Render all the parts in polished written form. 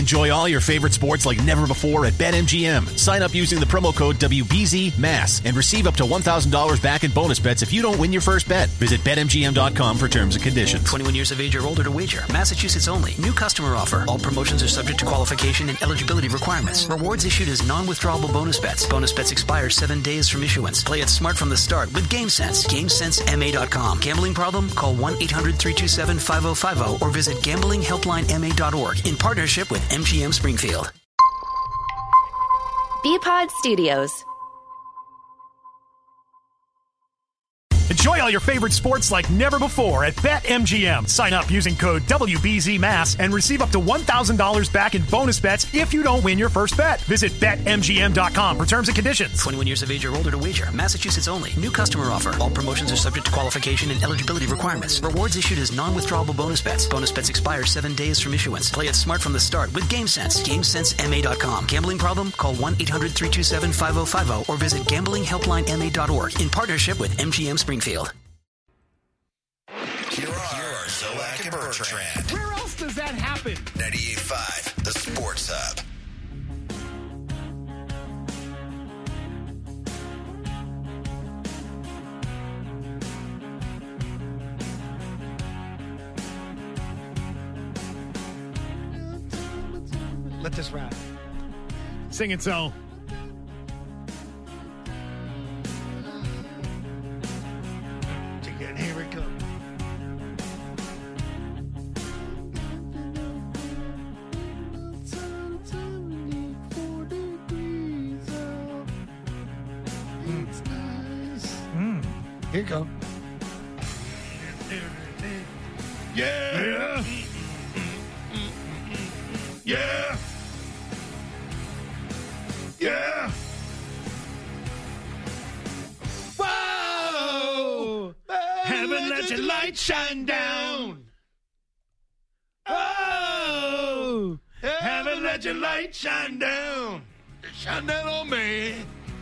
Enjoy all your favorite sports like never before at BetMGM. Sign up using the promo code WBZMASS and receive up to $1,000 back in bonus bets if you don't win your first bet. Visit BetMGM.com for terms and conditions. 21 years of age or older to wager. Massachusetts only. New customer offer. All promotions are subject to qualification and eligibility requirements. Rewards issued as non-withdrawable bonus bets. Bonus bets expire 7 days from issuance. Play it smart from the start with GameSense. GameSenseMA.com. Gambling problem? Call 1-800-327-5050 or visit gamblinghelplinema.org in partnership with MGM Springfield. BPod Studios. Enjoy all your favorite sports like never before at BetMGM. Sign up using code WBZMASS and receive up to $1,000 back in bonus bets if you don't win your first bet. Visit BetMGM.com for terms and conditions. 21 years of age or older to wager. Massachusetts only. New customer offer. All promotions are subject to qualification and eligibility requirements. Rewards issued as non-withdrawable bonus bets. Bonus bets expire 7 days from issuance. Play it smart from the start with GameSense. GameSenseMA.com. Gambling problem? Call 1-800-327-5050 or visit gamblinghelplinema.org in partnership with MGM Springfield. Here are Zolak and Bertrand. Where else does that happen? 98.5, the Sports Hub. Let this rap. Sing it so. Here we go. Here you go. Yeah. Yeah. Yeah. Whoa. Heaven, let your light shine down. Oh. Heaven, let your light shine down. Shine down on me.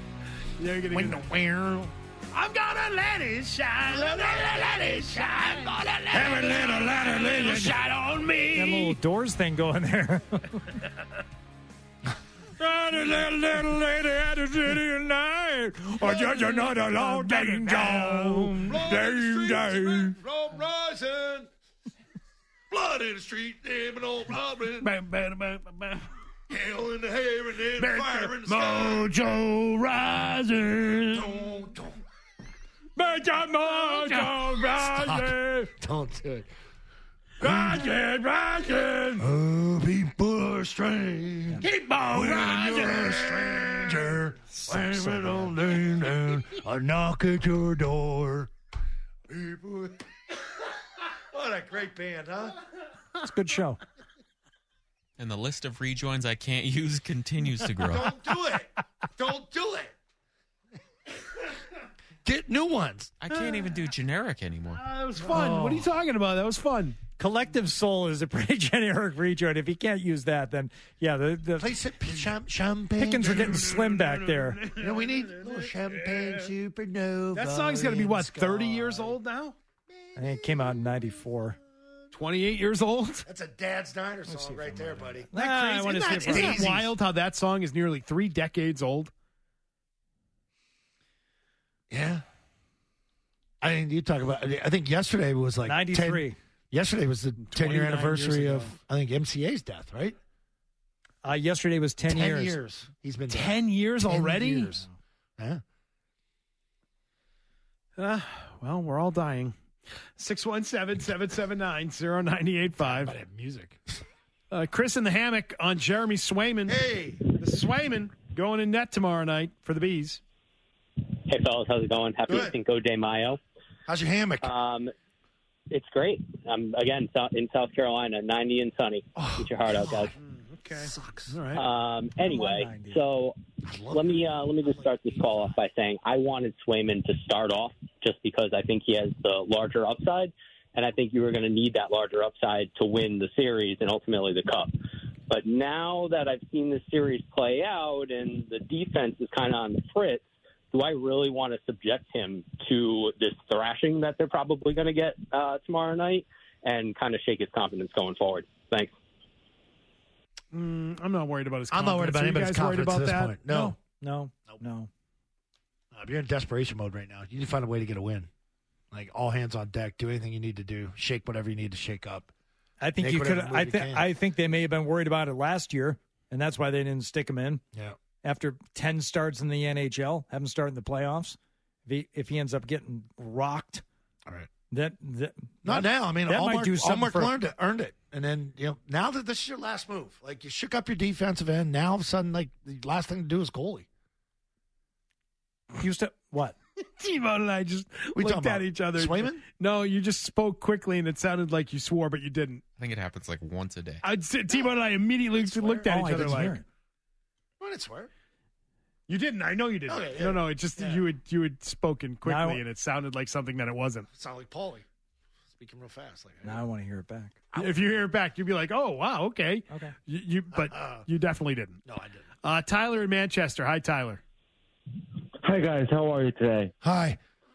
I'm gonna let it shine. Let it shine. Heaven, let it shine on me. That little Doors thing going there. Little lady at the city of night, or just another long dang down. Dang. Road rising. Blood in the street, damn old Robin. Hell in the hair and then fire in the sky. Mojo rising. Mojo rising. Don't do it. Rising. Oh, people are strange. Keep on rising. You're a stranger. Waving on down. I knock at your door. People. What a great band, huh? It's a good show. And the list of rejoins I can't use continues to grow. Don't do it. Don't do it. Get new ones. I can't even do generic anymore. That was fun. What are you talking about? That was fun. Collective Soul is a pretty generic rejoin. If you can't use that, then yeah, the Place it champagne. pickings are getting slim back there. You know, we need a little champagne supernova. That song's got to be, what, 30 years old now? I think it came out in '94. 28 years old? That's a Dad Snyder song right there, buddy. Isn't that wild how that song is nearly 3 decades old? Yeah. I mean, you talk about, I think yesterday was like 93. Yesterday was the 10-year anniversary years of, I think, MCA's death, right? Yesterday was 10 years. 10 years. He's been 10 years 10 already? Years. Yeah. Well, we're all dying. 617-779-0985. But music. Chris in the hammock on Jeremy Swayman. Hey. This is Swayman going in net tomorrow night for the Bees. Hey, fellas, how's it going? Happy Cinco de Mayo. How's your hammock? It's great. Again, in South Carolina, 90 and sunny. Get your heart out, guys. Okay. Sucks. All right. Anyway, so let me just start this call off by saying I wanted Swayman to start off just because I think he has the larger upside, and I think you were going to need that larger upside to win the series and ultimately the Cup. But now that I've seen the series play out and the defense is kind of on the fritz, do I really want to subject him to this thrashing that they're probably going to get tomorrow night and kind of shake his confidence going forward? Thanks. I'm not worried about his I'm confidence. not worried about Are you anybody's guys worried confidence about at this that? point. No. No. You're in desperation mode right now. You need to find a way to get a win. Like, all hands on deck. Do anything you need to do. Shake whatever you need to shake up. I think Make you could. whatever move you can. I think they may have been worried about it last year, and that's why they didn't stick him in. Yeah. After 10 starts in the NHL, have him start in the playoffs. If he ends up getting rocked, all right. That Not now. I mean, that might do something Allmark earned it. And then, now that this is your last move, like, you shook up your defensive end. Now, all of a sudden, like, the last thing to do is goalie. Used to what? T-Bone and I just looked at each other. Swayman? No, you just spoke quickly, and it sounded like you swore, but you didn't. I think it happens like once a day. T-Bone and I immediately looked at each other like, I didn't swear. You didn't. I know you didn't. Okay, yeah. No. It just you had spoken quickly, and it sounded like something that it wasn't. It sounded like Paulie speaking real fast. Like, now I want to hear it back. If you hear it back, you'd be like, "Oh, wow, okay." But you definitely didn't. No, I didn't. Tyler in Manchester. Hi, Tyler. Hi, guys. How are you today? Hi.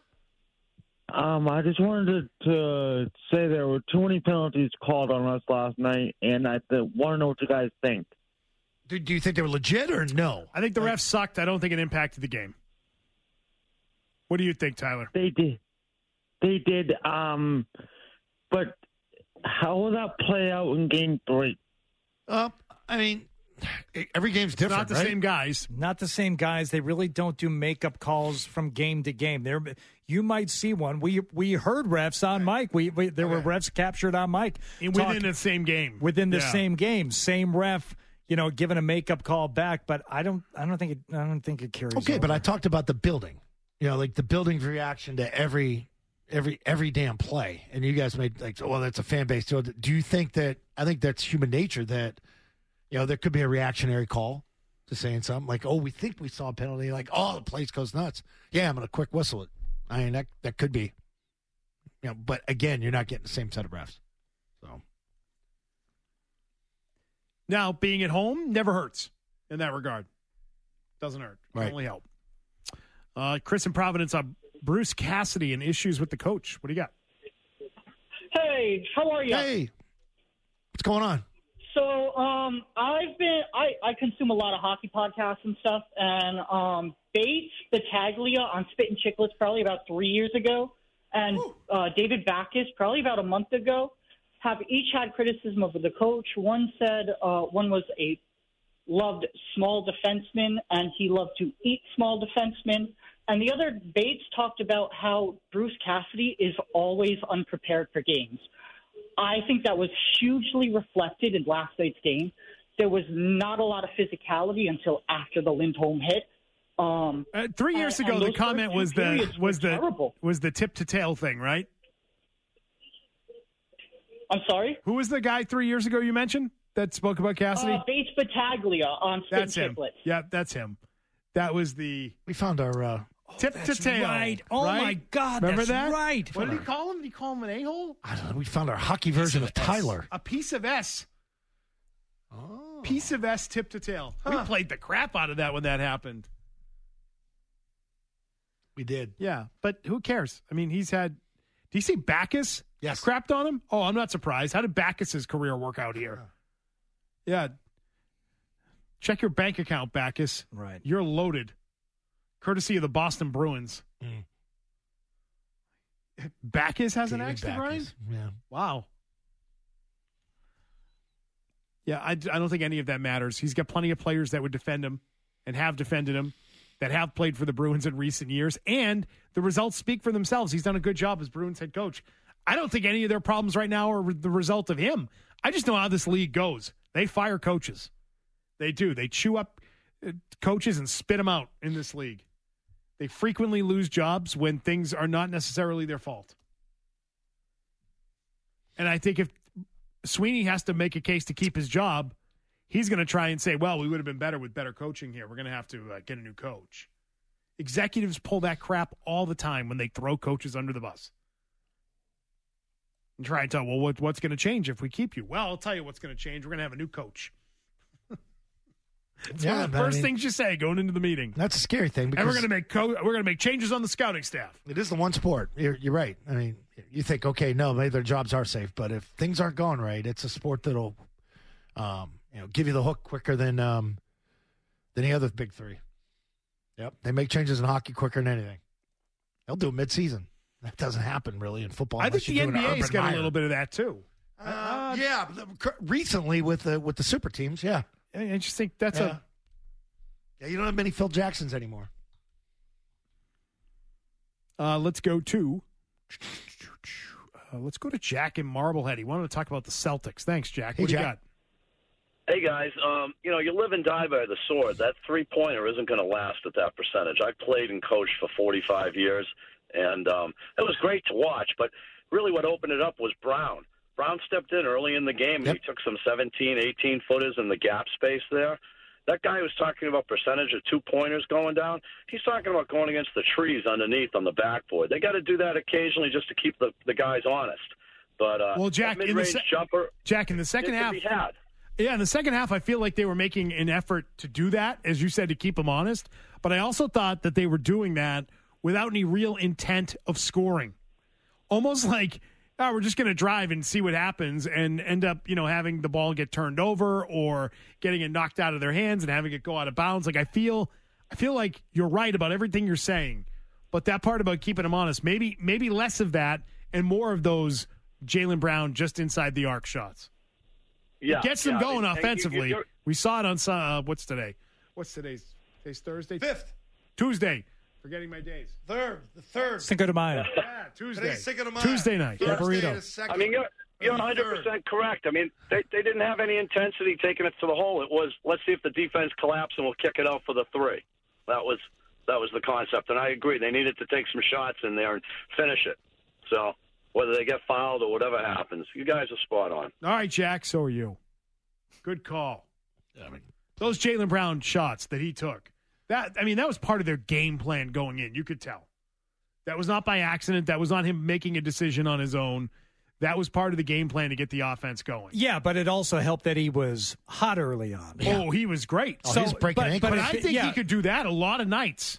I just wanted to say there were too many penalties called on us last night, and I want to know what you guys think. Do you think they were legit or no? I think the refs sucked. I don't think it impacted the game. What do you think, Tyler? They did. But how will that play out in Game 3? I mean, every game's different. Not the same guys. Not the same guys. They really don't do makeup calls from game to game. You might see one. We heard refs on mic. There were refs captured on mic within the same game. Within the same game, same ref. Giving a makeup call back, but I don't think it carries. Okay, over. but I talked about the building. Like the building's reaction to every damn play, and you guys made like, well, that's a fan base. So do you think that? I think that's human nature. That there could be a reactionary call to saying something like, "Oh, we think we saw a penalty." Like, "Oh, the place goes nuts." Yeah, I'm gonna quick whistle it. I mean, that could be. But again, you're not getting the same set of refs. So. Now, being at home never hurts in that regard. Doesn't hurt. It Right. only help. Chris in Providence on Bruce Cassidy and issues with the coach. What do you got? Hey, how are you? Hey, what's going on? So, I consume a lot of hockey podcasts and stuff, and Bates, Battaglia on Spit and Chicklets probably about 3 years ago, and David Backus probably about a month ago, have each had criticism of the coach. One said one was loved small defensemen, and he loved to eat small defensemen. And the other, Bates, talked about how Bruce Cassidy is always unprepared for games. I think that was hugely reflected in last night's game. There was not a lot of physicality until after the Lindholm hit. 3 years ago, the comment was the tip to tail thing, right? I'm sorry? Who was the guy 3 years ago you mentioned that spoke about Cassidy? Bates Battaglia on Spit That's and him. Chicklets. Yeah, that's him. That was the... We found our... tip to tail. Right. Oh, my God. Remember that's that? right. What did he call him? Did he call him an a-hole? I don't know. We found our hockey version of Tyler. A piece of S. Oh. Piece of S tip to tail. We played the crap out of that when that happened. We did. Yeah, but who cares? I mean, he's had... Do you see Backus? Yes. Crapped on him? Oh, I'm not surprised. How did Backus's career work out here? Yeah. Check your bank account, Backus. Right. You're loaded. Courtesy of the Boston Bruins. Backus has an axe to grind? Yeah. Wow. Yeah, I don't think any of that matters. He's got plenty of players that would defend him and have defended him that have played for the Bruins in recent years, and the results speak for themselves. He's done a good job as Bruins head coach. I don't think any of their problems right now are the result of him. I just know how this league goes. They fire coaches. They do. They chew up coaches and spit them out in this league. They frequently lose jobs when things are not necessarily their fault. And I think if Sweeney has to make a case to keep his job, he's going to try and say, well, we would have been better with better coaching here. We're going to have to get a new coach. Executives pull that crap all the time when they throw coaches under the bus. And try and tell, well, what's going to change if we keep you? Well, I'll tell you what's going to change. We're going to have a new coach. It's one of the first things you say going into the meeting. That's a scary thing. And we're going to make changes on the scouting staff. It is the one sport. You're right. I mean, you think, okay, no, maybe their jobs are safe, but if things aren't going right, it's a sport that'll give you the hook quicker than the other big three. Yep, they make changes in hockey quicker than anything. They'll do it midseason. That doesn't happen really in football. I think the NBA's got a little bit of that too. Recently with the super teams, yeah. I just think that's yeah, you don't have many Phil Jacksons anymore. Let's go to Jack in Marblehead. He wanted to talk about the Celtics. Thanks, Jack. Hey, what do Jack. you got? Hey, guys, you live and die by the sword. That three-pointer isn't going to last at that percentage. I played and coached for 45 years, and it was great to watch, but really what opened it up was Brown. Brown stepped in early in the game, and he took some 17, 18-footers in the gap space there. That guy was talking about percentage of two-pointers going down. He's talking about going against the trees underneath on the backboard. They got to do that occasionally just to keep the guys honest. But well, Jack, in the jumper, in the second half, yeah, in the second half, I feel like they were making an effort to do that, as you said, to keep them honest. But I also thought that they were doing that without any real intent of scoring, almost like, we're just going to drive and see what happens, and end up, having the ball get turned over or getting it knocked out of their hands and having it go out of bounds. Like I feel like you're right about everything you're saying, but that part about keeping them honest, maybe less of that and more of those Jaylen Brown just inside the arc shots. Yeah, it gets them going and offensively. We saw it on what's today? Today's Thursday? 5th. Tuesday. Forgetting my days. The third. Cinco de Mayo. Yeah, Tuesday. Today's Cinco de Mayo. Tuesday night. Thursday, I mean, you're 100% correct. I mean, they didn't have any intensity taking it to the hole. It was, let's see if the defense collapses and we'll kick it out for the three. That was the concept, and I agree. They needed to take some shots in there and finish it. So whether they get fouled or whatever happens, you guys are spot on. All right, Jack, so are you. Good call. Those Jaylen Brown shots that he took, that was part of their game plan going in. You could tell. That was not by accident. That was not him making a decision on his own. That was part of the game plan to get the offense going. Yeah, but it also helped that he was hot early on. Yeah. Oh, he was great. He was breaking ankles. But I think he could do that a lot of nights.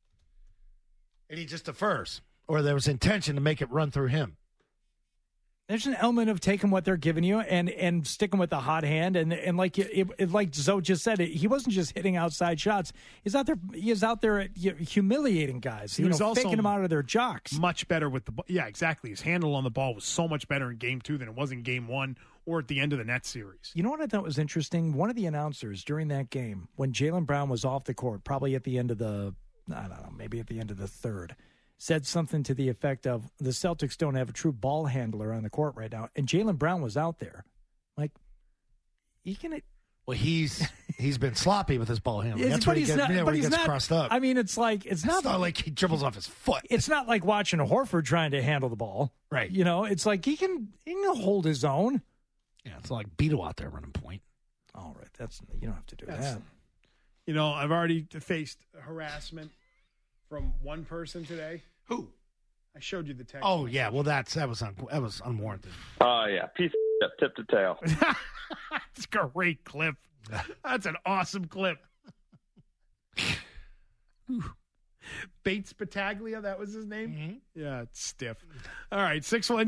And he just defers. Or there was intention to make it run through him. There's an element of taking what they're giving you and sticking with the hot hand, and like like Zoe just said, he wasn't just hitting outside shots. He's out there humiliating guys. He was also faking them out of their jocks. Much better with the ball. Yeah, exactly. His handle on the ball was so much better in Game 2 than it was in Game 1 or at the end of the Nets series. You know what I thought was interesting? One of the announcers during that game, when Jaylen Brown was off the court, probably at the end of maybe at the end of the third, said something to the effect of, the Celtics don't have a true ball handler on the court right now. And Jaylen Brown was out there. Like, Well, he's been sloppy with his ball handling. That's but where he gets crossed up. I mean, it's not like he dribbles off his foot. It's not like watching a Horford trying to handle the ball. Right. It's like he can hold his own. Yeah, it's like Beto out there running point. All right. You don't have to do that. I've already faced harassment from one person today. Who? I showed you the text. Oh yeah, well that was unwarranted. Oh yeah, piece of tip to tail. It's a great clip. That's an awesome clip. Bates Battaglia, that was his name? Mm-hmm. Yeah, it's stiff. All right,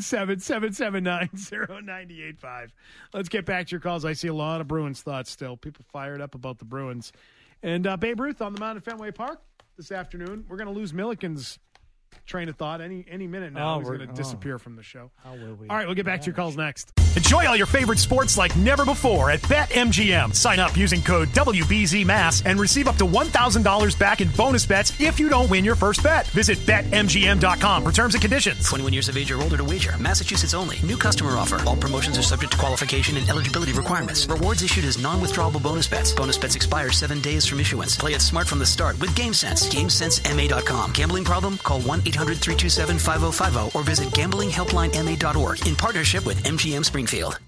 617-779-0985. Let's get back to your calls. I see a lot of Bruins thoughts still. People fired up about the Bruins. And Babe Ruth on the mound at Fenway Park this afternoon. We're going to lose Milliken's train of thought any minute now. He's going to disappear from the show. How will we? All right, we'll get back to your calls next. Enjoy all your favorite sports like never before at BetMGM. Sign up using code WBZMass and receive up to $1,000 back in bonus bets if you don't win your first bet. Visit BetMGM.com for terms and conditions. 21 years of age or older to wager. Massachusetts only. New customer offer. All promotions are subject to qualification and eligibility requirements. Rewards issued as non-withdrawable bonus bets. Bonus bets expire 7 days from issuance. Play it smart from the start with GameSense. GameSenseMA.com. Gambling problem? Call 1-800-327-5050 or visit gamblinghelplinema.org in partnership with MGM Springfield.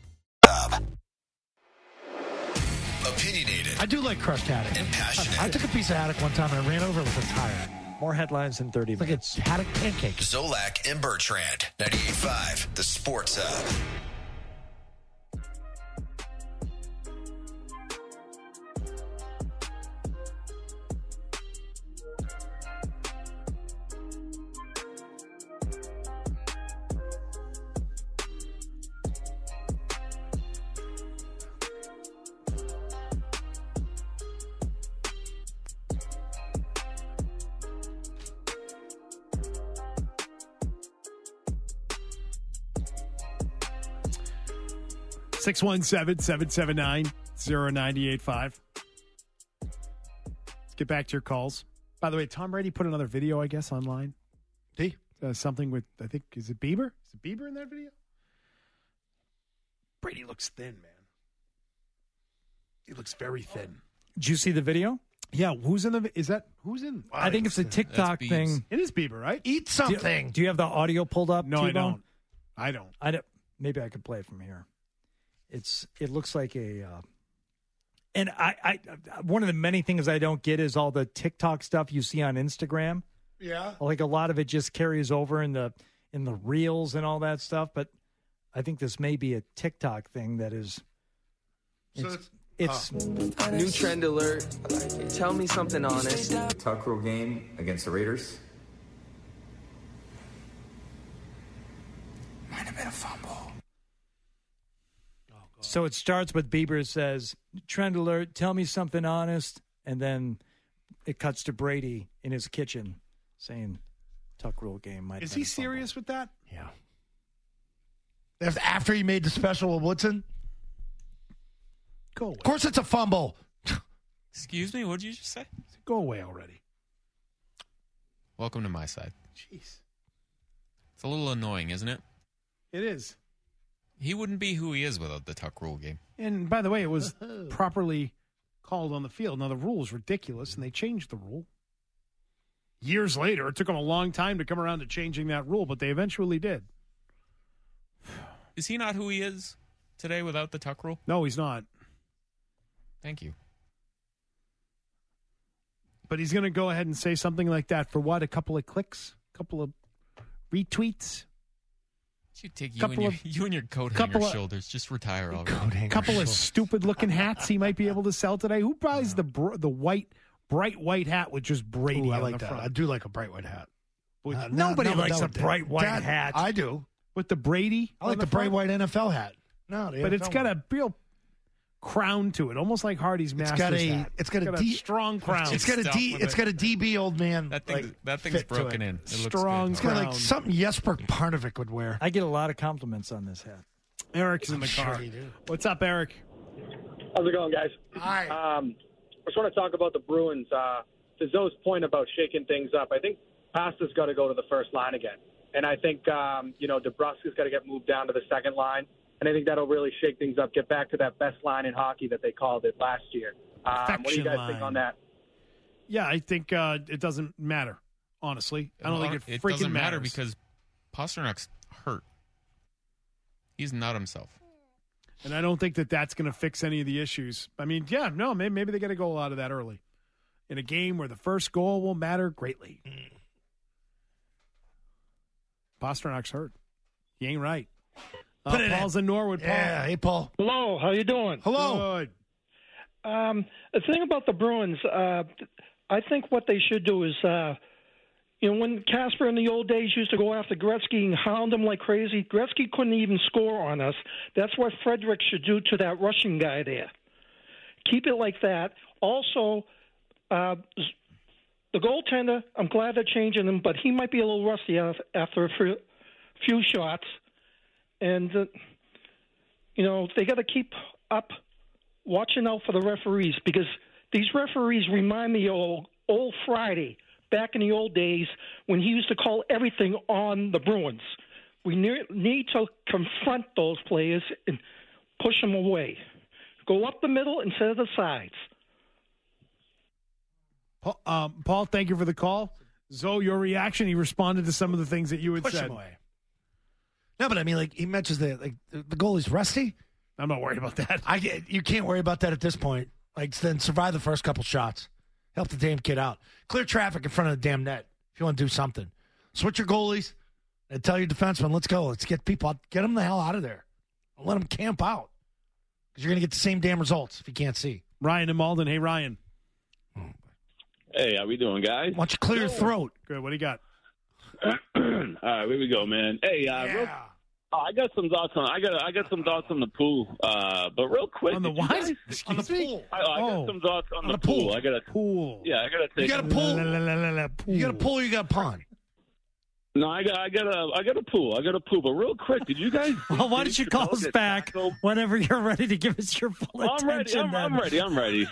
Opinionated. I do like crushed haddock. And passionate. I took a piece of haddock one time and I ran over it with a tire. More headlines in 30 minutes. It's like it's haddock pancake. Zolak and Bertrand. 98.5, The Sports Hub. 617-779-0985. Let's get back to your calls. By the way, Tom Brady put another video, I guess, online. See? Something with, I think, is it Bieber? Is it Bieber in that video? Brady looks thin, man. He looks very thin. Did you see the video? Yeah, who's in? I think it's a TikTok thing. It is Bieber, right? Eat something. Do you have the audio pulled up? No, T-Bone? I don't. Maybe I could play it from here. It looks like a, and I one of the many things I don't get is all the TikTok stuff you see on Instagram. Yeah, like a lot of it just carries over in the reels and all that stuff. But I think this may be a TikTok thing that is. It's new trend alert. Tell me something honest. Tuck rule game against the Raiders. Might have been a fumble. So it starts with Bieber says, "Trend alert, tell me something honest," and then it cuts to Brady in his kitchen saying, "Tuck rule game might." Is he serious with that? Yeah. That's after he made the special with Woodson. Go away. Of course, it's a fumble. Excuse me, what did you just say? Go away already. Welcome to my side. Jeez. It's a little annoying, isn't it? It is. He wouldn't be who he is without the Tuck rule game. And by the way, it was properly called on the field. Now, the rule is ridiculous, and they changed the rule. Years later, it took them a long time to come around to changing that rule, but they eventually did. Is he not who he is today without the Tuck rule? No, he's not. Thank you. But he's going to go ahead and say something like that for what? A couple of clicks? A couple of retweets? You take you and your coat hanger shoulders. Just retire already. A couple of stupid-looking hats he might be able to sell today. Who buys the bright white hat with just Brady I on like the that. front? I do like a bright white hat. Nobody likes a bright white hat. I do. With the Brady? I like the bright white NFL hat. No, but it's got a real crown to it, almost like Hardy's Masters hat. It's got a strong crown. It's got a DB old man. That thing's broken in. It strong looks good. It's got like something Jesper Parnavik would wear. I get a lot of compliments on this hat. Eric's in the car. Sure you do. What's up, Eric? How's it going, guys? Hi. I just want to talk about the Bruins. To Zoe's point about shaking things up, I think Pasta's got to go to the first line again. And I think, DeBrusk's got to get moved down to the second line. And I think that'll really shake things up, get back to that best line in hockey that they called it last year. What do you guys think on that? Yeah, I think it doesn't matter, honestly. I don't think it freaking doesn't matter matters. because Pasternak's hurt. He's not himself. And I don't think that's going to fix any of the issues. I mean, maybe they got to go out of that early. In a game where the first goal will matter greatly. Pasternak's hurt. He ain't right. Paul's in Norwood. Paul. Yeah, hey, Paul. Hello, how you doing? Hello. Good. The thing about the Bruins, I think what they should do is, when Casper in the old days used to go after Gretzky and hound him like crazy, Gretzky couldn't even score on us. That's what Frederick should do to that Russian guy there. Keep it like that. Also, the goaltender, I'm glad they're changing him, but he might be a little rusty after a few shots. And, they got to keep up watching out for the referees because these referees remind me of old Friday back in the old days when he used to call everything on the Bruins. We need to confront those players and push them away. Go up the middle instead of the sides. Paul, thank you for the call. Zoe, your reaction, he responded to some of the things that you had Push said. him away. No, but I mean, he mentions the goalie's rusty. I'm not worried about that. You can't worry about that at this point. Then survive the first couple shots. Help the damn kid out. Clear traffic in front of the damn net if you want to do something. Switch your goalies and tell your defenseman, let's go. Let's get people out. Get them the hell out of there. Don't let them camp out because you're going to get the same damn results if you can't see. Ryan in Malden. Hey, Ryan. Hey, how we doing, guys? Why don't you clear your throat? Good. What do you got? All right, here we go, man. Hey, I got some thoughts on. I got some thoughts on the pool, but real quick. On the what? On the pool. I got some thoughts on the pool. I got a pool. Yeah, I got to take. You got a pool. You got a pool. You got a pond. No, I got a pool. But real quick, did you guys? Well, why don't you call us back whenever you're ready to give us your full attention? I'm ready.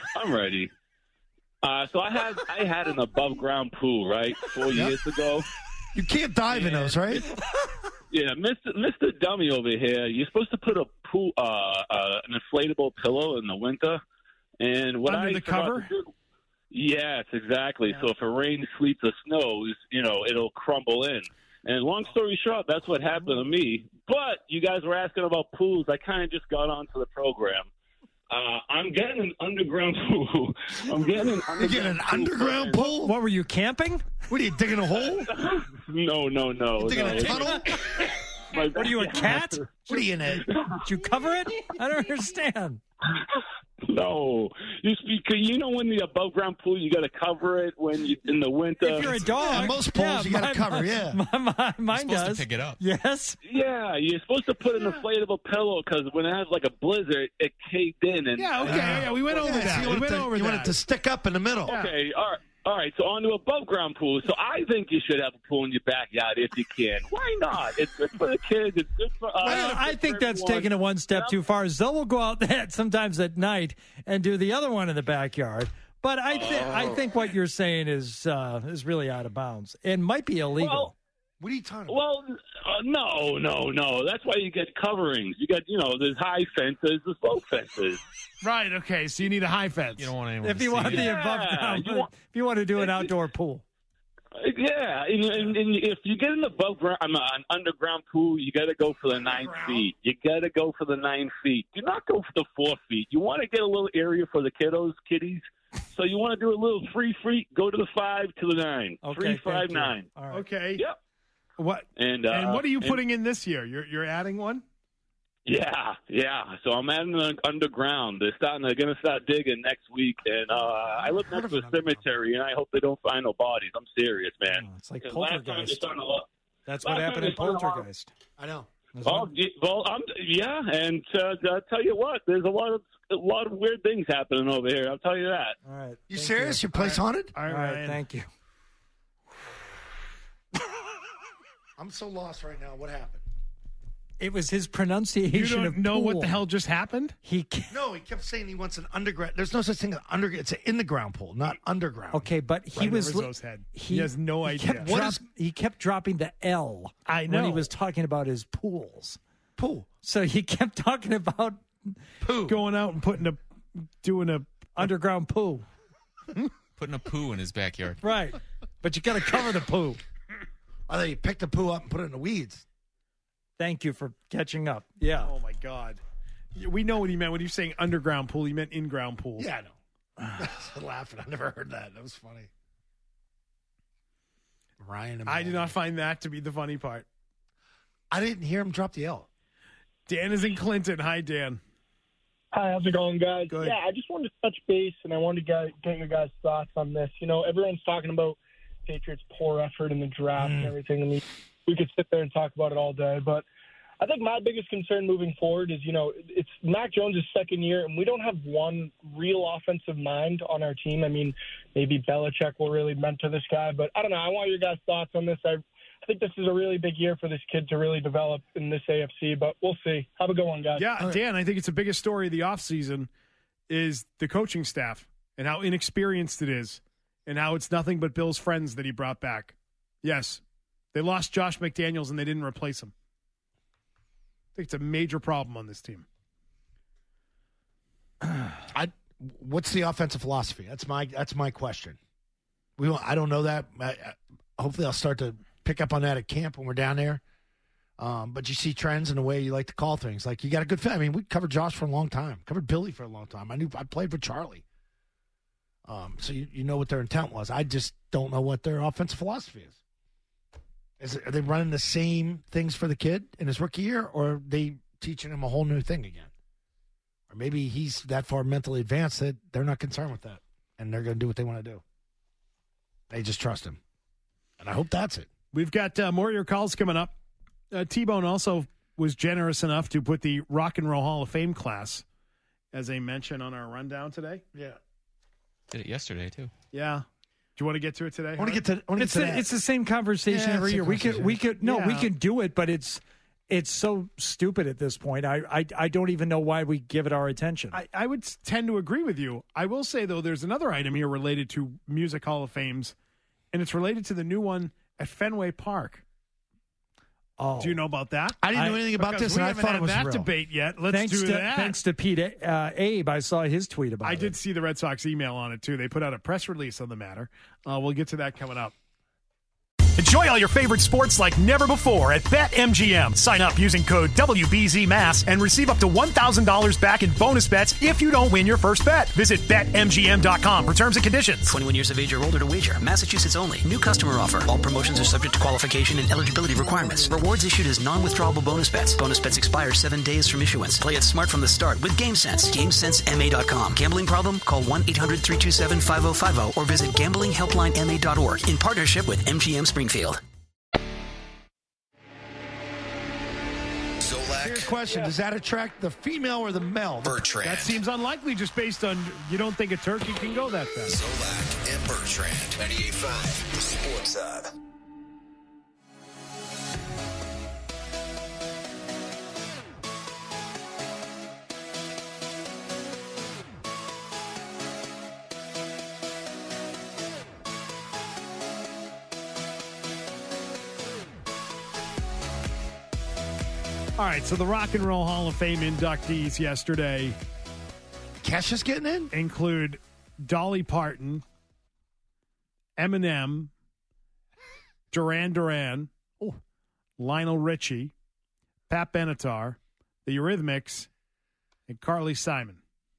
So I had an above ground pool, right, 4 years ago. You can't dive in those, right? Yeah, Mr. Dummy over here. You're supposed to put a pool, an inflatable pillow in the winter, and what under the cover. Yes, exactly. Yeah. So if it rains, sleets, or snows, it'll crumble in. And long story short, that's what happened to me. But you guys were asking about pools. I kind of just got onto the program. I'm getting an underground pool. You're getting an underground pool? What, were you camping? What, are you digging a hole? No. You digging a tunnel? What, are you, a cat? What are you in it? Did you cover it? I don't understand. No, when the above ground pool, you got to cover it when you in the winter. If you're a dog, most pools you got to cover. Yeah, mine does. To pick it up. Yes. Yeah, you're supposed to put an inflatable pillow because when it has like a blizzard, it caved in. And we went over that. You want it to stick up in the middle. Okay, all right. So on to above ground pool. So I think you should have a pool in your backyard if you can. Why not? It's good for the kids. It's good for us. I think that's taking it one step too far. Zoe will go out there sometimes at night and do the other one in the backyard. But I think what you're saying is really out of bounds and might be illegal. Well, what are you talking about? Well, no. That's why you get coverings. You got, there's high fences, there's low fences. Right. Okay. So you need a high fence. You don't want anyone. If you want the above ground, if you want to do an outdoor pool. Yeah, and if you get an an underground pool, you got to go for the 9 feet. You got to go for the 9 feet. Do not go for the 4 feet. You want to get a little area for the kiddies. So you want to do a little 3 feet. Go to the 5 to the 9. Okay, 3, 5, 9. All right. Okay. Yep. What? And what are you putting in this year? You're adding one? Yeah. So I'm adding an underground. They're going to start digging next week, and I live next to a cemetery, and I hope they don't find no bodies. I'm serious, man. Oh, it's like Poltergeist. That's what happened in Poltergeist. I know. Well, and I'll tell you what, there's a lot of weird things happening over here. I'll tell you that. All right. You serious? Your place haunted? All right. Thank you. I'm so lost right now. What happened? It was his pronunciation. You of don't know pool. what the hell just happened? He kept saying he wants an underground. There's no such thing as underground. It's an in the ground pool, not underground. Okay, but he was. He has no idea. He kept dropping the L. I know when he was talking about his pools. Pool. So he kept talking about poo, going out and doing a underground poo, putting a poo in his backyard. Right, but you got to cover the poo. I thought you picked the poo up and put it in the weeds. Thank you for catching up. Yeah. Oh, my God. We know what he meant. When he was saying underground pool, he meant in-ground pool. Yeah, I know. I was laughing. I never heard that. That was funny. Ryan. I did not find that to be the funny part. I didn't hear him drop the L. Dan is in Clinton. Hi, Dan. Hi, how's it going, guys? Good. Yeah, I just wanted to touch base, and I wanted to get your guys' thoughts on this. Everyone's talking about Patriots' poor effort in the draft and everything. I mean, we could sit there and talk about it all day, but I think my biggest concern moving forward is, it's Mac Jones' second year, and we don't have one real offensive mind on our team. I mean, maybe Belichick will really mentor this guy, but I don't know. I want your guys' thoughts on this. I think this is a really big year for this kid to really develop in this AFC, but we'll see. Have a good one, guys. Yeah, Dan, I think it's the biggest story of the offseason is the coaching staff and how inexperienced it is and how it's nothing but Bill's friends that he brought back. Yes, they lost Josh McDaniels and they didn't replace him. I think it's a major problem on this team. What's the offensive philosophy? That's my question. I don't know that. Hopefully, I'll start to pick up on that at camp when we're down there. But you see trends in the way you like to call things. Like you got a good fit. I mean, we covered Josh for a long time. Covered Billy for a long time. I played with Charlie. So you know what their intent was. I just don't know what their offensive philosophy is. Are they running the same things for the kid in his rookie year, or are they teaching him a whole new thing again? Or maybe he's that far mentally advanced that they're not concerned with that, and they're going to do what they want to do. They just trust him. And I hope that's it. We've got more of your calls coming up. T-Bone also was generous enough to put the Rock and Roll Hall of Fame class as a mention on our rundown today. Yeah. Did it yesterday, too. Yeah. you want to get to it today? I want to get to. It's the same conversation every year. We could do it, but it's so stupid at this point. I don't even know why we give it our attention. I would tend to agree with you. I will say, though, there's another item here related to Music Hall of Fames, and it's related to the new one at Fenway Park. Oh. Do you know about that? I didn't know anything about this, and I thought it was that real. debate yet. Let's do that. Thanks to Pete Abe, I saw his tweet about it. I did see the Red Sox email on it, too. They put out a press release on the matter. We'll get to that coming up. Enjoy all your favorite sports like never before at BetMGM. Sign up using code WBZMass and receive up to $1,000 back in bonus bets if you don't win your first bet. Visit BetMGM.com for terms and conditions. 21 years of age or older to wager. Massachusetts only. New customer offer. All promotions are subject to qualification and eligibility requirements. Rewards issued as non-withdrawable bonus bets. Bonus bets expire 7 days from issuance. Play it smart from the start with GameSense. GameSenseMA.com. Gambling problem? Call 1-800-327-5050 or visit gamblinghelplinema.org in partnership with MGM Springfield. Here's a question. Does that attract the female or the male? Bertrand. That seems unlikely just based on you don't think a turkey can go that fast. Zolak and Bertrand. 98.5, the Sports Hub. All right, so the Rock and Roll Hall of Fame inductees yesterday. Kesha's getting in? Include Dolly Parton, Eminem, Duran Duran, Lionel Richie, Pat Benatar, the Eurythmics, and Carly Simon.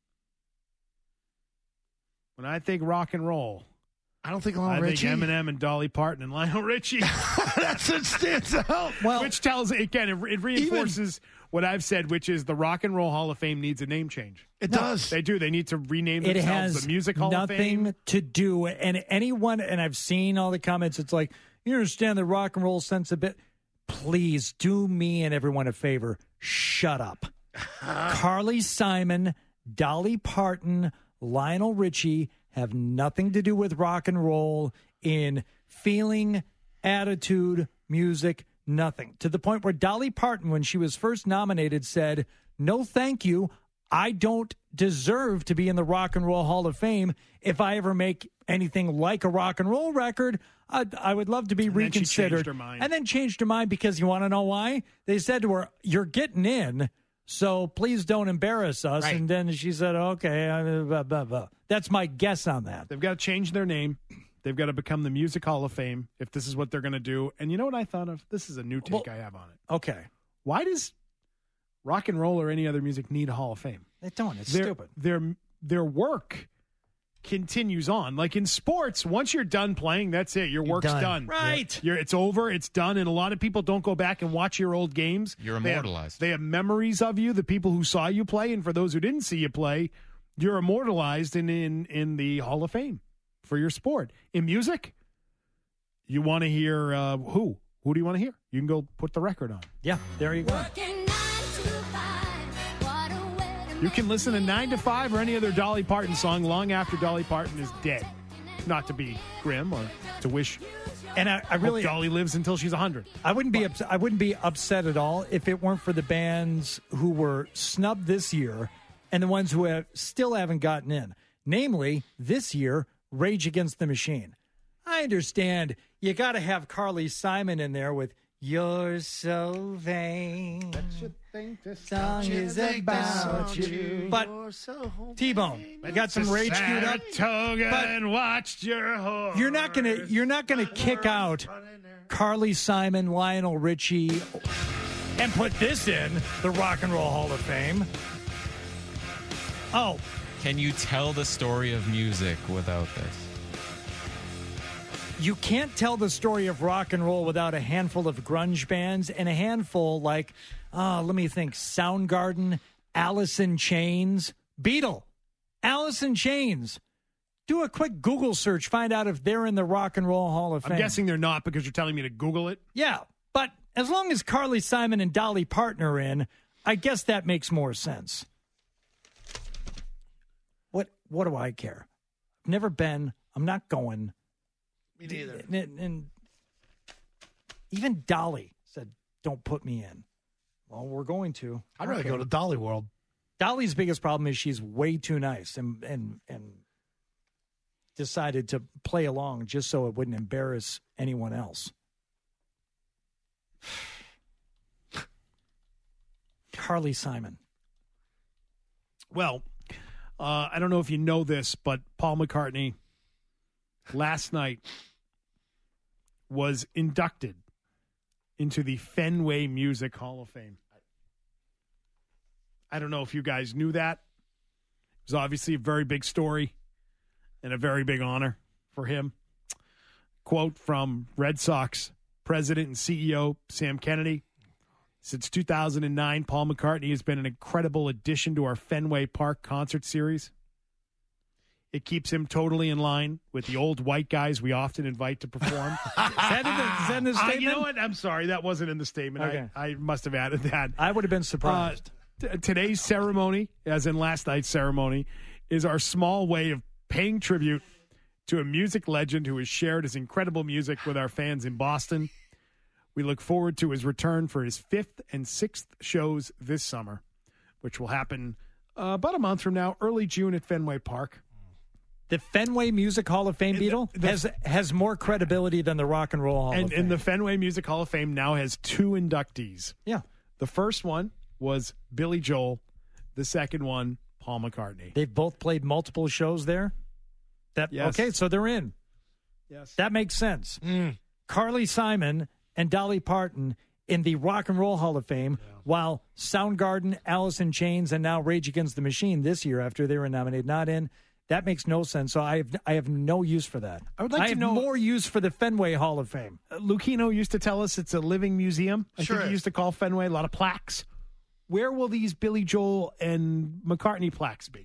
When I think rock and roll, I don't think Lionel Richie. I think Eminem and Dolly Parton and Lionel Richie. That's what stands out. Well, which tells, again, it reinforces what I've said, which is the Rock and Roll Hall of Fame needs a name change. It does. They do. They need to rename It themselves has the Music Hall of Fame. nothing to do, and anyone, and I've seen all the comments, it's like, you understand the rock and roll sense a bit. Please do me and everyone a favor. Shut up. Carly Simon, Dolly Parton, Lionel Richie have nothing to do with rock and roll in feeling, attitude, music, nothing. To the point where Dolly Parton, when she was first nominated, said, no, thank you. I don't deserve to be in the Rock and Roll Hall of Fame. If I ever make anything like a rock and roll record, I would love to be reconsidered. Then she changed her mind. And then changed her mind because you want to know why? They said to her, you're getting in, so please don't embarrass us. Right. And then she said, okay, blah, blah, blah. That's my guess on that. They've got to change their name. They've got to become the Music Hall of Fame if this is what they're going to do. And you know what I thought of? This is a new take I have on it. Okay. Why does rock and roll or any other music need a Hall of Fame? They don't. It's stupid. Their work continues on. Like in sports, once you're done playing, that's it. Your work's done. Right. It's over. It's done. And a lot of people don't go back and watch your old games. You're immortalized. They have memories of you, the people who saw you play. And for those who didn't see you play, you're immortalized in the Hall of Fame for your sport. In music, you want to hear who? Who do you want to hear? You can go put the record on. Yeah, there you go. You can listen to 9 to 5 or any other Dolly Parton song long after Dolly Parton is dead. Not to be grim or to wish. And I really hope Dolly lives until she's 100. I wouldn't be upset. I wouldn't be upset at all if it weren't for the bands who were snubbed this year and the ones who still haven't gotten in. Namely, this year, Rage Against the Machine. I understand you got to have Carly Simon in there with "You're So Vain." Song is about you. But T-Bone, you got some Rage queued up. Toga and watched your horse. You're not gonna kick out Carly Simon, Lionel Richie, and put this in the Rock and Roll Hall of Fame. Oh, can you tell the story of music without this? You can't tell the story of rock and roll without a handful of grunge bands and a handful like, let me think, Soundgarden, Alice in Chains, Beatle, Alice in Chains. Do a quick Google search, find out if they're in the Rock and Roll Hall of Fame. I'm guessing they're not because you're telling me to Google it. Yeah, but as long as Carly Simon and Dolly Parton are in, I guess that makes more sense. What do I care? I've never been. I'm not going. Me neither. And even Dolly said, "Don't put me in." Well, we're going to. I'd rather go to Dolly World. Dolly's biggest problem is she's way too nice and decided to play along just so it wouldn't embarrass anyone else. Carly Simon. Well, I don't know if you know this, but Paul McCartney last night was inducted into the Fenway Music Hall of Fame. I don't know if you guys knew that. It was obviously a very big story and a very big honor for him. Quote from Red Sox President and CEO Sam Kennedy. Since 2009, Paul McCartney has been an incredible addition to our Fenway Park concert series. It keeps him totally in line with the old white guys we often invite to perform. Is that in the statement? You know what? I'm sorry. That wasn't in the statement. Okay. I must have added that. I would have been surprised. Today's ceremony, as in last night's ceremony, is our small way of paying tribute to a music legend who has shared his incredible music with our fans in Boston. We look forward to his return for his 5th and 6th shows this summer, which will happen about a month from now, early June at Fenway Park. The Fenway Music Hall of Fame, Beetle, has more credibility than the Rock and Roll Hall of Fame. And the Fenway Music Hall of Fame now has 2 inductees. Yeah. The first one was Billy Joel. The second one, Paul McCartney. They've both played multiple shows there? Yes. Okay, so they're in. Yes. That makes sense. Carly Simon and Dolly Parton in the Rock and Roll Hall of Fame, while Soundgarden, Alice in Chains, and now Rage Against the Machine this year after they were nominated, not in. That makes no sense. So I have no use for that. I would like to know more use for the Fenway Hall of Fame. Lucchino used to tell us it's a living museum. I Sure think he is. used to call Fenway a lot of plaques. Where will these Billy Joel and McCartney plaques be?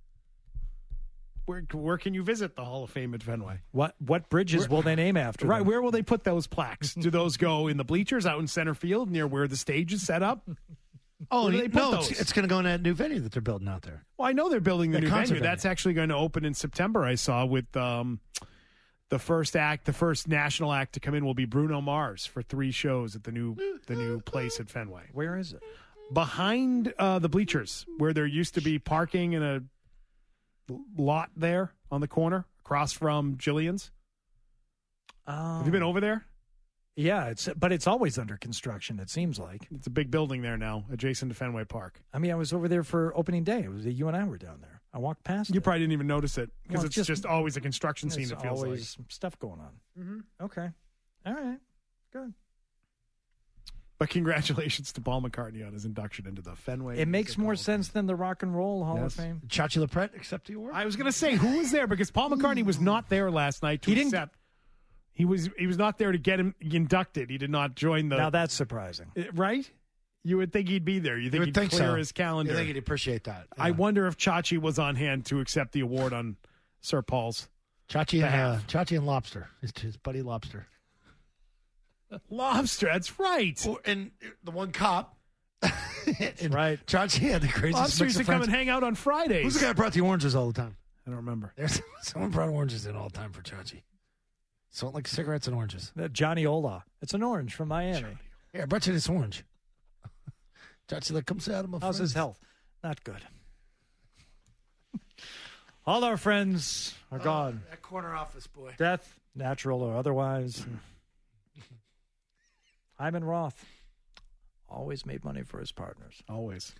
Where can you visit the Hall of Fame at Fenway? What bridges will they name after Right, them? where will they put those plaques? Do those go in the bleachers out in center field near where the stage is set up? Oh, Where do they put no, those? it's going to go in that new venue that they're building out there. Well, I know they're building the The new concert venue. That's actually going to open in September, I saw, with the first national act to come in will be Bruno Mars for 3 shows at the new place at Fenway. Where is it? Behind the bleachers, where there used to be parking in a lot there on the corner, across from Jillian's. Have you been over there? Yeah, but it's always under construction, it seems like. It's a big building there now, adjacent to Fenway Park. I mean, I was over there for opening day. It was you and I were down there. I walked past You probably didn't even notice it because Well, it's just always a construction scene, There's it feels always like. stuff going on. Mm-hmm. Okay. All right. Good. But congratulations to Paul McCartney on his induction into the Fenway. It makes more sense than the Rock and Roll Hall of Fame. Chachi LaPrette accept the award? I was going to say, who was there? Because Paul McCartney was not there last night to accept. He was not there to get him inducted. He did not join the. Now that's surprising. Right? You would think he'd be there. You think he'd clear his calendar. You think he'd appreciate that. I wonder if Chachi was on hand to accept the award on Sir Paul's Chachi behalf. and Lobster. His buddy Lobster. Lobster, that's right. And the one cop. Right. Chachi had the craziest Lobster mix used to of come friends. and hang out on Fridays. Who's the guy that brought the oranges all the time? I don't remember. Someone brought oranges in all the time for Chachi. Something like cigarettes and oranges. Johnny Ola. It's an orange from Miami. Yeah, I brought you this orange. Chachi, like, come sit out of my How's friends. his health? Not good. All our friends are gone. That corner office boy. Death, natural or otherwise. Hyman Roth always made money for his partners. Always.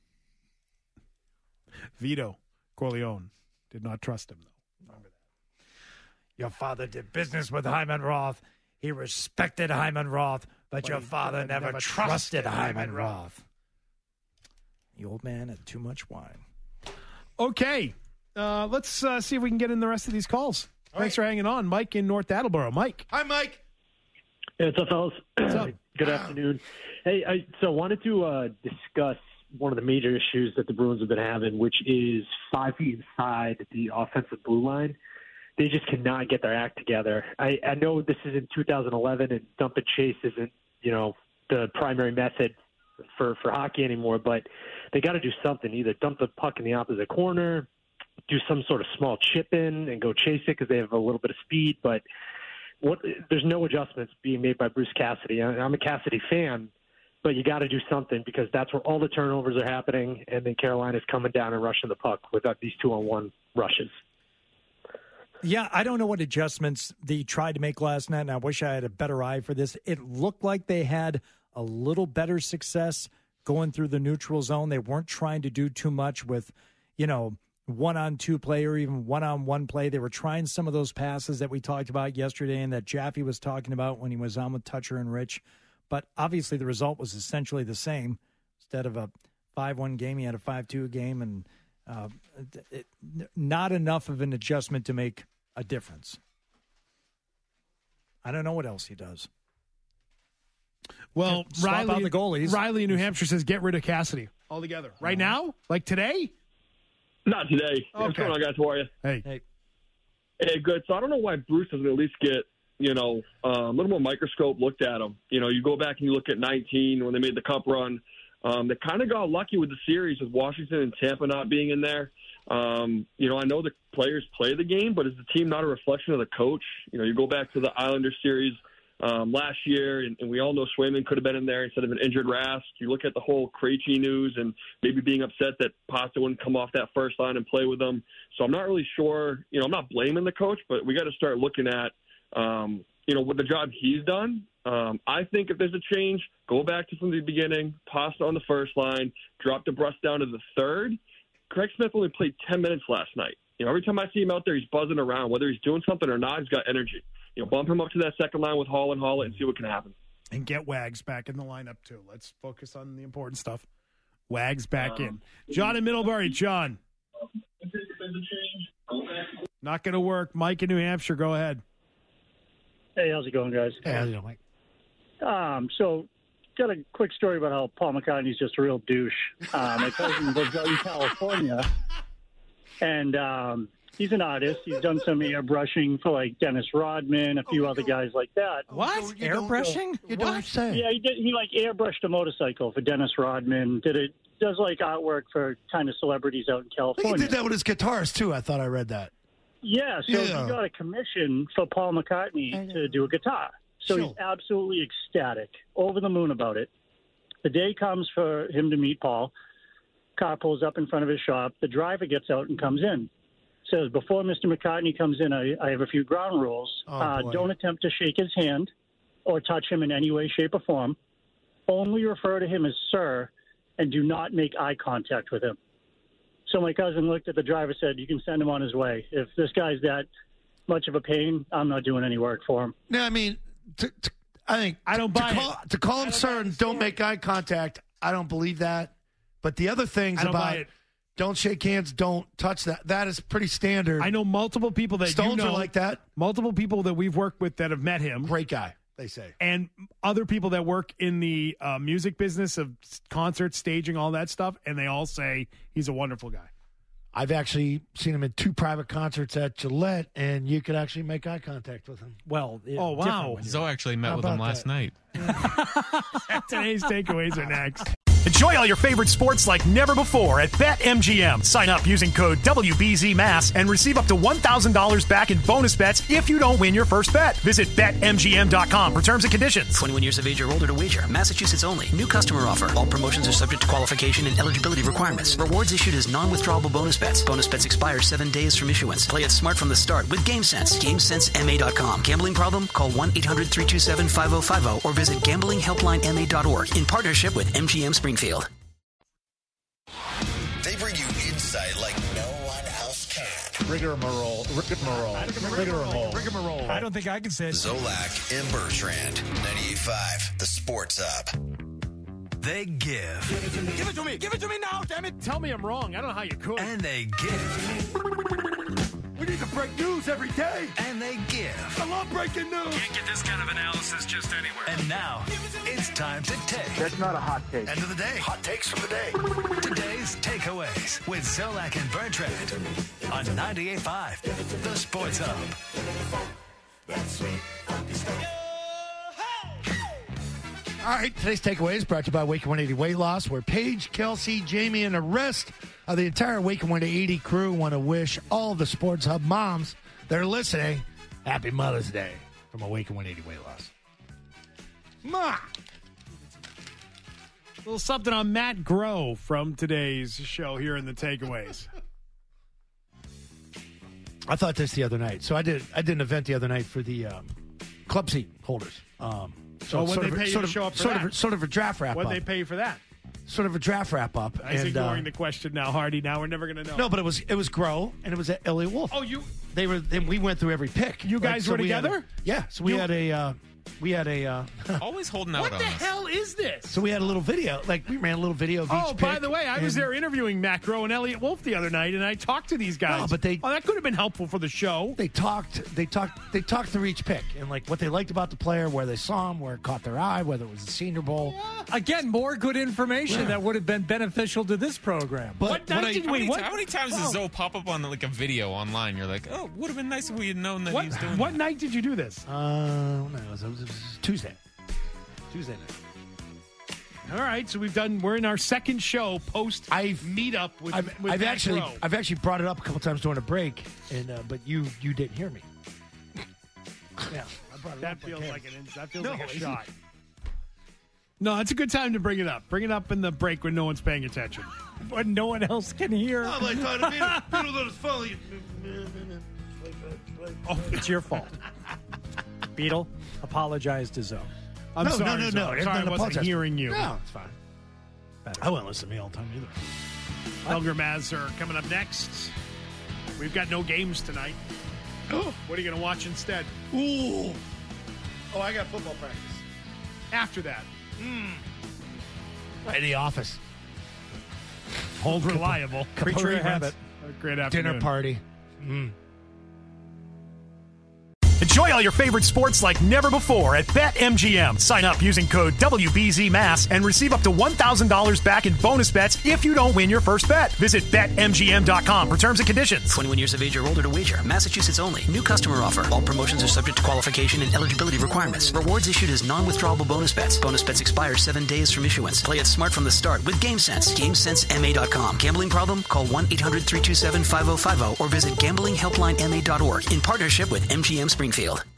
Vito Corleone did not trust him, though. Remember that. Your father did business with Hyman Roth. He respected Hyman Roth, but your father never trusted Hyman Roth. The old man had too much wine. Okay. Let's see if we can get in the rest of these calls. Thanks for hanging on. Mike in North Attleboro. Mike. Hi, Mike. Hey, what's up, fellas? What's up? Good afternoon. Hey, I wanted to discuss one of the major issues that the Bruins have been having, which is 5 feet inside the offensive blue line. They just cannot get their act together. I know this is in 2011, and dump and chase isn't, the primary method for hockey anymore, but they got to do something. Either dump the puck in the opposite corner, do some sort of small chip in and go chase it because they have a little bit of speed, but there's no adjustments being made by Bruce Cassidy. I'm a Cassidy fan, but you got to do something because that's where all the turnovers are happening, and then Carolina's coming down and rushing the puck without these 2-on-1 rushes. Yeah, I don't know what adjustments they tried to make last night, and I wish I had a better eye for this. It looked like they had a little better success going through the neutral zone. They weren't trying to do too much with, one-on-two play or even one-on-one play. They were trying some of those passes that we talked about yesterday and that Jaffe was talking about when he was on with Toucher and Rich. But obviously the result was essentially the same. Instead of a 5-1 game, he had a 5-2 game, and not enough of an adjustment to make a difference. I don't know what else he does. Well, Swap out the goalies. Riley in New Hampshire says get rid of Cassidy altogether. Right now? Like today? Not today. Okay. What's going on, guys? How are you? Hey, good. So I don't know why Bruce doesn't at least get, a little more microscope looked at him. You go back and you look at 19 when they made the Cup run. They kind of got lucky with the series with Washington and Tampa not being in there. I know the players play the game, but is the team not a reflection of the coach? You go back to the Islanders series last year, and we all know Swayman could have been in there instead of an injured Rask. You look at the whole Krejci news and maybe being upset that Pasta wouldn't come off that first line and play with them. So I'm not really sure. I'm not blaming the coach, but we got to start looking at, with the job he's done. I think if there's a change, go back to from the beginning, Pasta on the first line, drop DeBrusk down to the third. Craig Smith only played 10 minutes last night. Every time I see him out there, he's buzzing around. Whether he's doing something or not, he's got energy. Bump him up to that second line with Hall and see what can happen. And get Wags back in the lineup, too. Let's focus on the important stuff. Wags back in. John in Middlebury. John. Not going to work. Mike in New Hampshire, go ahead. Hey, how's it going, guys? Hey, how's it going, Mike? So, got a quick story about how Paul McCartney's just a real douche. My cousin lives out in California, and he's an artist. He's done some airbrushing for, like, Dennis Rodman, a few other guys like that. What? Airbrushing? You don't say. Yeah, he did. He, airbrushed a motorcycle for Dennis Rodman. Does, artwork for kind of celebrities out in California. He did that with his guitars, too. I thought I read that. Yeah, so he got a commission for Paul McCartney to do a guitar. So he's absolutely ecstatic, over the moon about it. The day comes for him to meet Paul. Car pulls up in front of his shop. The driver gets out and comes in. Says, before Mr. McCartney comes in, I have a few ground rules. Don't attempt to shake his hand or touch him in any way, shape, or form. Only refer to him as sir, and do not make eye contact with him. So my cousin looked at the driver, said, you can send him on his way. If this guy's that much of a pain, I'm not doing any work for him. No, I mean, I think I don't buy to call him sir and don't make eye contact, I don't believe that. But the other things about don't shake hands, don't touch that is pretty standard. I know multiple people that Stones are like that. Multiple people that we've worked with that have met him. Great guy, they say. And other people that work in the music business of concerts, staging, all that stuff, and they all say he's a wonderful guy. I've actually seen him in 2 private concerts at Gillette, and you could actually make eye contact with him. Well, oh, wow. Zoe actually met with him last night. Today's takeaways are next. Enjoy all your favorite sports like never before at BetMGM. Sign up using code WBZMass and receive up to $1,000 back in bonus bets if you don't win your first bet. Visit BetMGM.com for terms and conditions. 21 years of age or older to wager. Massachusetts only. New customer offer. All promotions are subject to qualification and eligibility requirements. Rewards issued as non-withdrawable bonus bets. Bonus bets expire 7 days from issuance. Play it smart from the start with GameSense. GameSenseMA.com. Gambling problem? Call 1-800-327-5050 or visit gamblinghelplinema.org in partnership with MGM Springfield. They bring you insight like no one else can. Rigmarole. I don't think I can say it. Zolak and Bertrand, 98.5, The Sports Hub. They give. Give it to me. Give it to me now, damn it. Tell me I'm wrong. I don't know how you could. And they give. We need to break news every day. And they give. I love breaking news. Can't get this kind of analysis just anywhere. And now, it's time to take. That's not a hot take. End of the day. Hot takes from the day. Today's takeaways with Zolak and Bertrand on 98.5, The Sports Hub. All right, today's takeaway is brought to you by Wake 180 Weight Loss, where Paige, Kelsey, Jamie, and the rest of the entire Wake 180 crew want to wish all of the Sports Hub moms that are listening happy Mother's Day. from Awaken 180 weight loss. A little something on Matt Groh from today's show here in the takeaways. I thought this the other night. So I did an event the other night for the club seat holders. So what they pay you to show up for that? Sort of a draft wrap What up. they pay you for that? Sort of a draft wrap up. He's ignoring the question now, Hardy. Now we're never going to know. No, but it was Groh and it was Elliot Wolf. Oh, you? We went through every pick. You guys were together? So we had a. Always holding out What on the us. hell is this? So we had a little video. Like, we ran a little video of each pick. By the way, I was and- there interviewing Matt Groh and Elliot Wolf the other night, and I talked to these guys. No, but they- that could have been helpful for the show. They talked through each pick and like what they liked about the player, where they saw him, where it caught their eye, whether it was the Senior Bowl. Again, more good information that would have been beneficial to this program. But How many times does Zoe pop up on like a video online? You're like, oh, would have been nice if we had known that he was doing What that. night did you do this? No, it was Tuesday. Tuesday night. All right, so we're in our second show post meetup with I've Matt actually Groh. brought it up a couple times during a break, and but you didn't hear me. Yeah, I brought it That up. feels like a No, shot. isn't- No, it's a good time to bring it up. Bring it up in the break when no one's paying attention. When no one else can hear. I'm like trying to Beetle on his phone. Oh, it's your fault. Beetle, apologize to Zoe. I'm sorry, no. Zoe. I'm sorry I wasn't hearing you. No, it's fine. I wouldn't listen to me all the time either. Elgar Mazur coming up next. We've got no games tonight. What are you going to watch instead? Ooh. Oh, I got football practice. After that. Right in the office. Hold reliable. Creature of habit. Great afternoon. Dinner party. Enjoy all your favorite sports like never before at BetMGM. Sign up using code WBZMass and receive up to $1,000 back in bonus bets if you don't win your first bet. Visit BetMGM.com for terms and conditions. 21 years of age or older to wager. Massachusetts only. New customer offer. All promotions are subject to qualification and eligibility requirements. Rewards issued as non-withdrawable bonus bets. Bonus bets expire 7 days from issuance. Play it smart from the start with GameSense. GameSenseMA.com. Gambling problem? Call 1-800-327-5050 or visit gamblinghelplinema.org in partnership with MGM Springfield.